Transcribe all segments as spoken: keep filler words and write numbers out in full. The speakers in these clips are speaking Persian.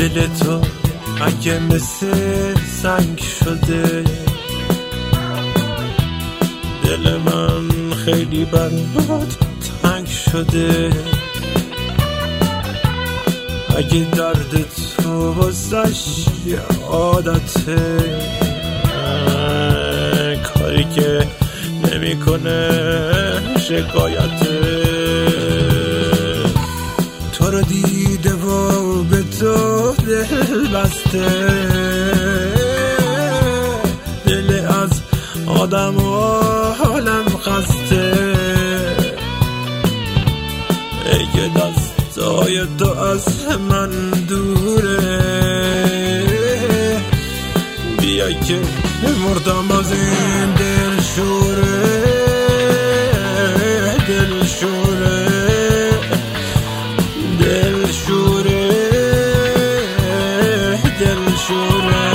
دل تو اگه مثل سنگ شده، دل من خیلی برات تنگ شده. اگه درد تو واسش یه عادته، کاری که نمی کنه شکایته. تو رو دیده و به تو دل بسته، دل از آدم و حالم خسته. ای دستای تو از من دوره، بیا که مردم از این دل شوره، دل شوره، دل شوره، دل شوره.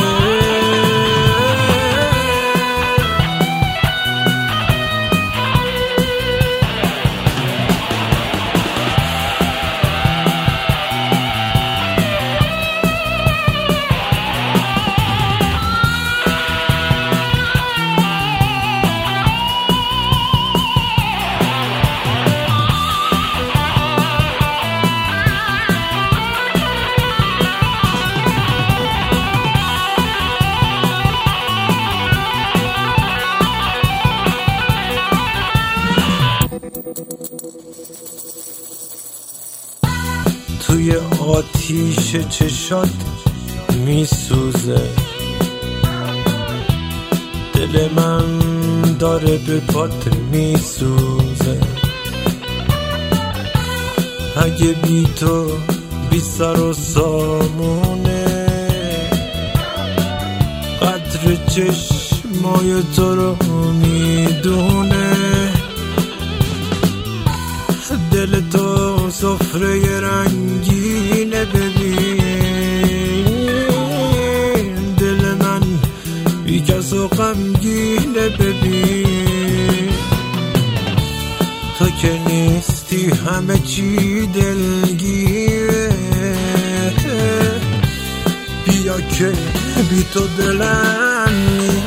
توی آتیش چشات میسوزه، دل من داره به پات میسوزه. اگه بی تو بی سر و سامونه، قدر چشمای تو رو میدونه. دل تو سفره رنگینه ببین، دل من بی کس و غمگینه ببین. تو که نیستی همه چی دلگیره، بیا که بی تو دلم